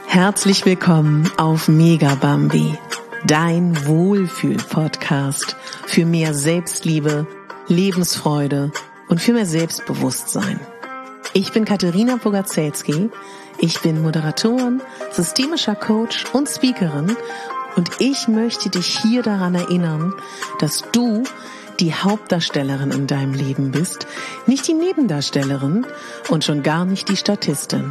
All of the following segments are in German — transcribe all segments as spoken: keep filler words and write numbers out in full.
Herzlich willkommen auf Megabambi, dein Wohlfühl-Podcast für mehr Selbstliebe, Lebensfreude und für mehr Selbstbewusstsein. Ich bin Katharina Bogazelski, ich bin Moderatorin, systemischer Coach und Speakerin und ich möchte dich hier daran erinnern, dass du die Hauptdarstellerin in deinem Leben bist, nicht die Nebendarstellerin und schon gar nicht die Statistin.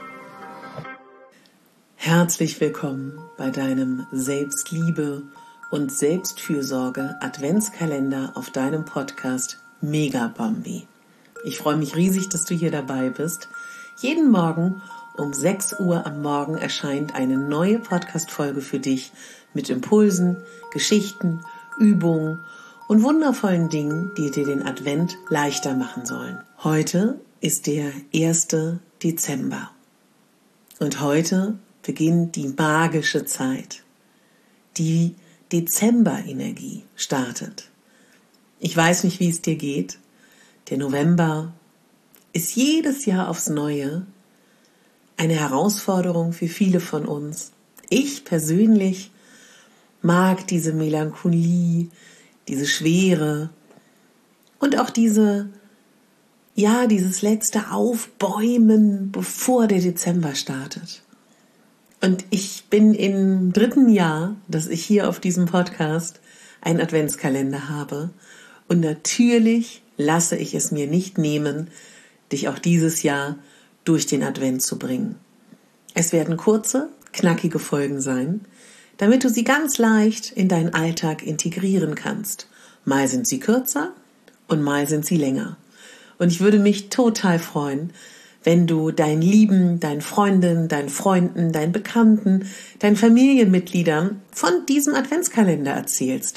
Herzlich willkommen bei deinem Selbstliebe und Selbstfürsorge Adventskalender auf deinem Podcast Megabambi. Ich freue mich riesig, dass du hier dabei bist. Jeden Morgen um sechs Uhr am Morgen erscheint eine neue Podcast-Folge für dich mit Impulsen, Geschichten, Übungen und wundervollen Dingen, die dir den Advent leichter machen sollen. Heute ist der erste Dezember und heute beginnt die magische Zeit. Die Dezemberenergie startet. Ich weiß nicht, wie es dir geht. Der November ist jedes Jahr aufs Neue eine Herausforderung für viele von uns. Ich persönlich mag diese Melancholie, diese Schwere und auch diese, ja, dieses letzte Aufbäumen, bevor der Dezember startet. Und ich bin im dritten Jahr, dass ich hier auf diesem Podcast einen Adventskalender habe. Und natürlich lasse ich es mir nicht nehmen, dich auch dieses Jahr durch den Advent zu bringen. Es werden kurze, knackige Folgen sein, damit du sie ganz leicht in deinen Alltag integrieren kannst. Mal sind sie kürzer und mal sind sie länger. Und ich würde mich total freuen, wenn du deinen Lieben, deinen Freundinnen, deinen Freunden, deinen Bekannten, deinen Familienmitgliedern von diesem Adventskalender erzählst.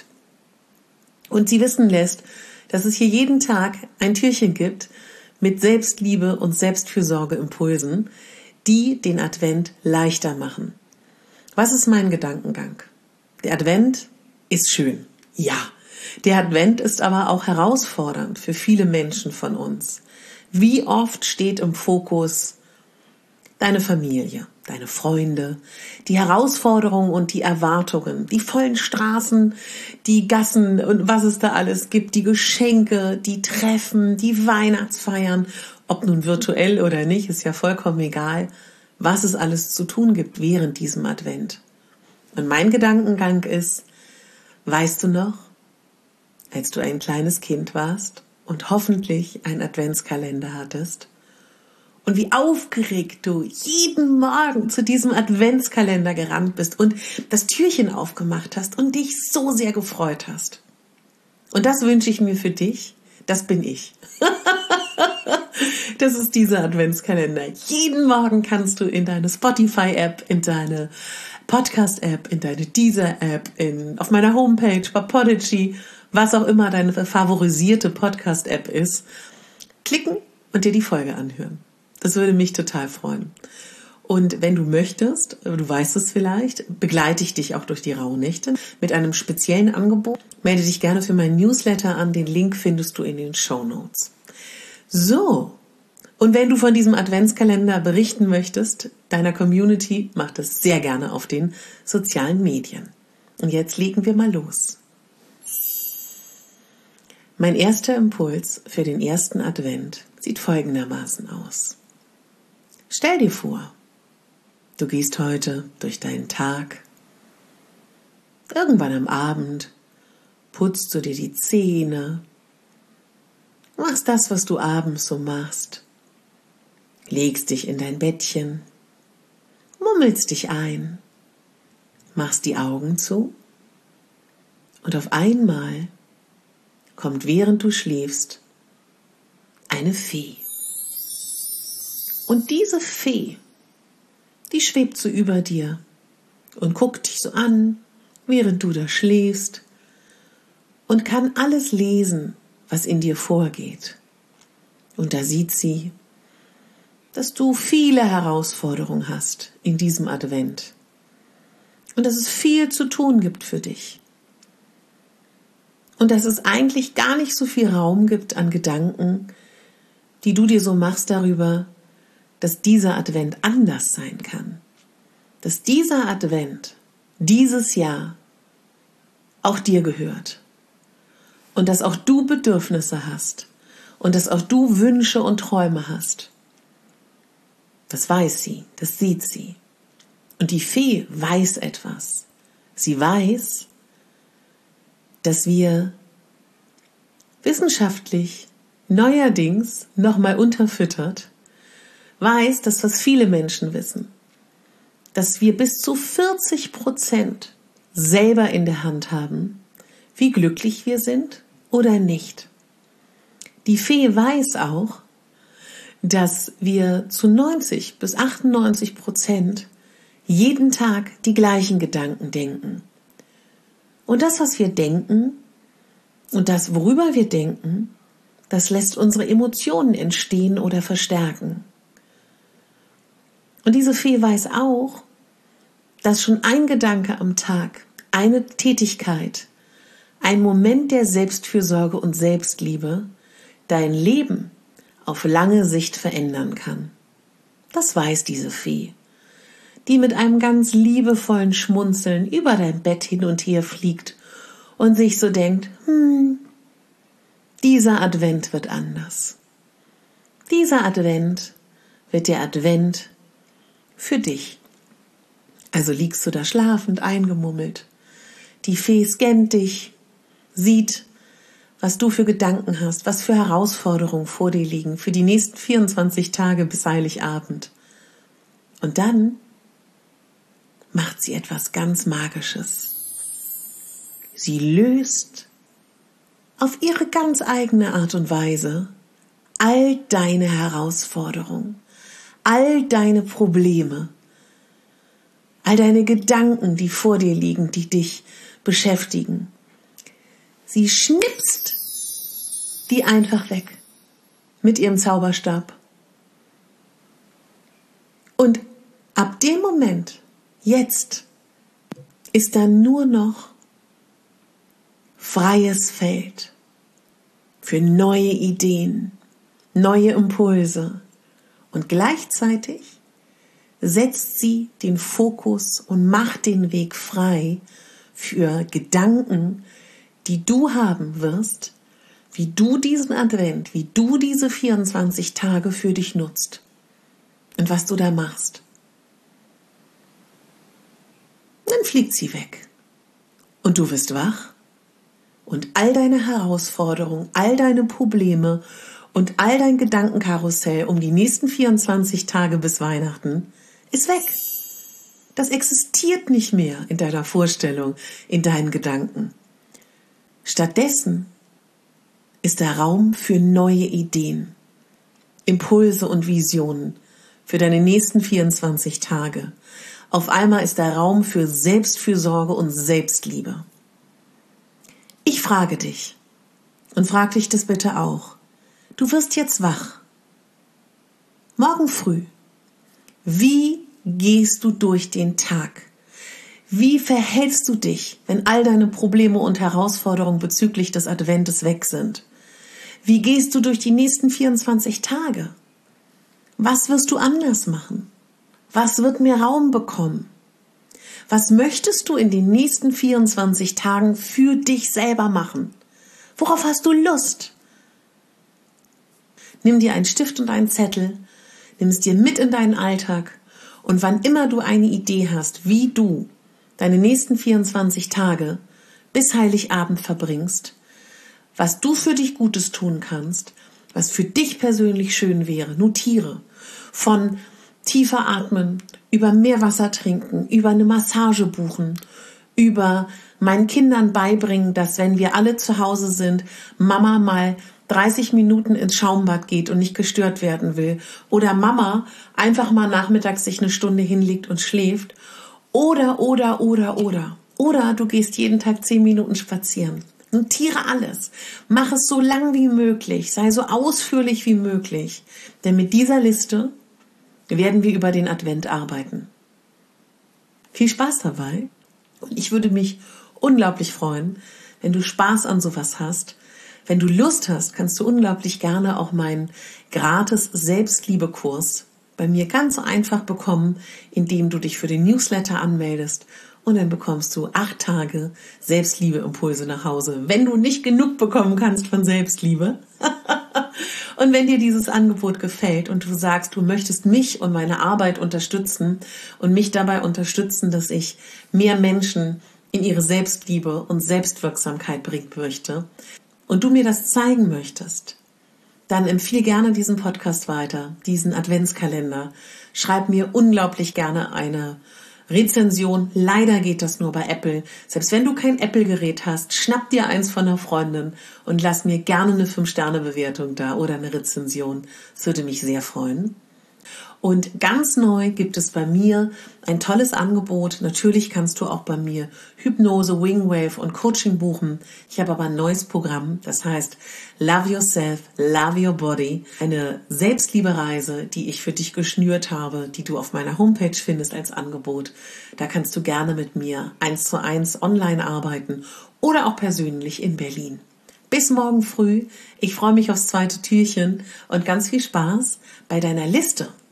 Und sie wissen lässt, dass es hier jeden Tag ein Türchen gibt mit Selbstliebe und Selbstfürsorge-Impulsen, die den Advent leichter machen. Was ist mein Gedankengang? Der Advent ist schön. Ja, der Advent ist aber auch herausfordernd für viele Menschen von uns. Wie oft steht im Fokus deine Familie, deine Freunde, die Herausforderungen und die Erwartungen, die vollen Straßen, die Gassen und was es da alles gibt, die Geschenke, die Treffen, die Weihnachtsfeiern, ob nun virtuell oder nicht, ist ja vollkommen egal, was es alles zu tun gibt während diesem Advent. Und mein Gedankengang ist, weißt du noch, als du ein kleines Kind warst und hoffentlich einen Adventskalender hattest und wie aufgeregt du jeden Morgen zu diesem Adventskalender gerannt bist und das Türchen aufgemacht hast und dich so sehr gefreut hast. Und das wünsche ich mir für dich, das bin ich. Das ist dieser Adventskalender. Jeden Morgen kannst du in deine Spotify-App, in deine Podcast-App, in deine Deezer-App, in, auf meiner Homepage, bei Podigy, was auch immer deine favorisierte Podcast-App ist, klicken und dir die Folge anhören. Das würde mich total freuen. Und wenn du möchtest, du weißt es vielleicht, begleite ich dich auch durch die Rauhnächte mit einem speziellen Angebot. Melde dich gerne für meinen Newsletter an. Den Link findest du in den Shownotes. So, und wenn du von diesem Adventskalender berichten möchtest, deiner Community, mach das sehr gerne auf den sozialen Medien. Und jetzt legen wir mal los. Mein erster Impuls für den ersten Advent sieht folgendermaßen aus. Stell dir vor, du gehst heute durch deinen Tag. Irgendwann am Abend putzt du dir die Zähne, machst das, was du abends so machst, legst dich in dein Bettchen, mummelst dich ein, machst die Augen zu und auf einmal kommt, während du schläfst, eine Fee. Und diese Fee, die schwebt so über dir und guckt dich so an, während du da schläfst und kann alles lesen, was in dir vorgeht. Und da sieht sie, dass du viele Herausforderungen hast in diesem Advent und dass es viel zu tun gibt für dich. Und dass es eigentlich gar nicht so viel Raum gibt an Gedanken, die du dir so machst darüber, dass dieser Advent anders sein kann. dass dieser Advent, dieses Jahr auch dir gehört und dass auch du Bedürfnisse hast und dass auch du Wünsche und Träume hast. Das weiß sie, das sieht sie. Und die Fee weiß etwas. Sie weiß, dass wir wissenschaftlich neuerdings nochmal unterfüttert, weiß, dass was viele Menschen wissen, dass wir bis zu vierzig Prozent selber in der Hand haben, wie glücklich wir sind oder nicht. Die Fee weiß auch, dass wir zu neunzig bis achtundneunzig Prozent jeden Tag die gleichen Gedanken denken. Und das, was wir denken und das, worüber wir denken, das lässt unsere Emotionen entstehen oder verstärken. Und diese Fee weiß auch, dass schon ein Gedanke am Tag, eine Tätigkeit, ein Moment der Selbstfürsorge und Selbstliebe dein Leben auf lange Sicht verändern kann. Das weiß diese Fee, die mit einem ganz liebevollen Schmunzeln über dein Bett hin und her fliegt und sich so denkt, hm, dieser Advent wird anders. Dieser Advent wird der Advent für dich. Also liegst du da schlafend eingemummelt. Die Fee scannt dich, sieht, was du für Gedanken hast, was für Herausforderungen vor dir liegen für die nächsten vierundzwanzig Tage bis Heiligabend. Und dann macht sie etwas ganz Magisches. Sie löst auf ihre ganz eigene Art und Weise all deine Herausforderungen, all deine Probleme, all deine Gedanken, die vor dir liegen, die dich beschäftigen. Sie schnipst die einfach weg mit ihrem Zauberstab. Und ab dem Moment, jetzt, ist dann nur noch freies Feld für neue Ideen, neue Impulse. Und gleichzeitig setzt sie den Fokus und macht den Weg frei für Gedanken, die du haben wirst, wie du diesen Advent, wie du diese vierundzwanzig Tage für dich nutzt und was du da machst. Dann fliegt sie weg und du wirst wach und all deine Herausforderungen, all deine Probleme und all dein Gedankenkarussell um die nächsten vierundzwanzig Tage bis Weihnachten ist weg. Das existiert nicht mehr in deiner Vorstellung, in deinen Gedanken. Stattdessen ist der Raum für neue Ideen, Impulse und Visionen für deine nächsten vierundzwanzig Tage. Auf einmal ist der Raum für Selbstfürsorge und Selbstliebe. Ich frage dich und frag dich das bitte auch. Du wirst jetzt wach. Morgen früh. Wie gehst du durch den Tag? Wie verhältst du dich, wenn all deine Probleme und Herausforderungen bezüglich des Adventes weg sind? Wie gehst du durch die nächsten vierundzwanzig Tage? Was wirst du anders machen? Was wird mehr Raum bekommen? Was möchtest du in den nächsten vierundzwanzig Tagen für dich selber machen? Worauf hast du Lust? Nimm dir einen Stift und einen Zettel, nimm es dir mit in deinen Alltag und wann immer du eine Idee hast, wie du deine nächsten vierundzwanzig Tage bis Heiligabend verbringst, was du für dich Gutes tun kannst, was für dich persönlich schön wäre, notiere. Von tiefer atmen, über Meerwasser trinken, über eine Massage buchen, über meinen Kindern beibringen, dass wenn wir alle zu Hause sind, Mama mal dreißig Minuten ins Schaumbad geht und nicht gestört werden will. Oder Mama einfach mal nachmittags sich eine Stunde hinlegt und schläft. Oder, oder, oder, oder. Oder du gehst jeden Tag zehn Minuten spazieren. Notiere alles. Mach es so lang wie möglich. Sei so ausführlich wie möglich. Denn mit dieser Liste werden wir über den Advent arbeiten. Viel Spaß dabei. Und ich würde mich unglaublich freuen, wenn du Spaß an sowas hast. Wenn du Lust hast, kannst du unglaublich gerne auch meinen gratis Selbstliebekurs bei mir ganz einfach bekommen, indem du dich für den Newsletter anmeldest. Und dann bekommst du acht Tage Selbstliebe-Impulse nach Hause, wenn du nicht genug bekommen kannst von Selbstliebe. Und wenn dir dieses Angebot gefällt und du sagst, du möchtest mich und meine Arbeit unterstützen und mich dabei unterstützen, dass ich mehr Menschen in ihre Selbstliebe und Selbstwirksamkeit bringen möchte und du mir das zeigen möchtest, dann empfehle gerne diesen Podcast weiter, diesen Adventskalender. Schreib mir unglaublich gerne eine Rezension. Leider geht das nur bei Apple. Selbst wenn du kein Apple-Gerät hast, schnapp dir eins von einer Freundin und lass mir gerne eine fünf Sterne Bewertung da oder eine Rezension. Das würde mich sehr freuen. Und ganz neu gibt es bei mir ein tolles Angebot. Natürlich kannst du auch bei mir Hypnose, Wingwave und Coaching buchen. Ich habe aber ein neues Programm, das heißt Love Yourself, Love Your Body. Eine Selbstliebereise, die ich für dich geschnürt habe, die du auf meiner Homepage findest als Angebot. Da kannst du gerne mit mir eins zu eins online arbeiten oder auch persönlich in Berlin. Bis morgen früh. Ich freue mich aufs zweite Türchen und ganz viel Spaß bei deiner Liste.